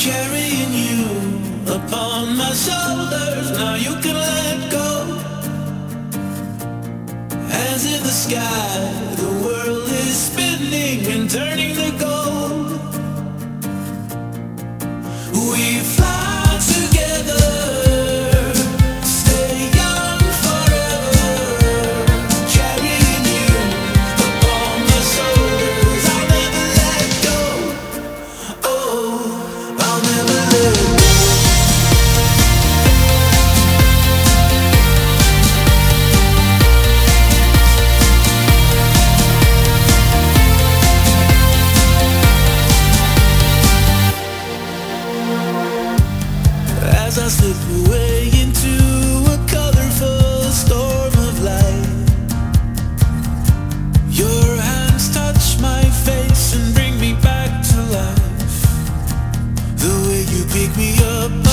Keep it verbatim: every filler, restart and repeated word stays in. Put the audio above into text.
carrying you upon my shoulders. Now you can let go. As in the sky, the world is spinning and turning to gold. We fly together. As I slip away into a colorful storm of light, your hands touch my face and bring me back to life. The way you pick me up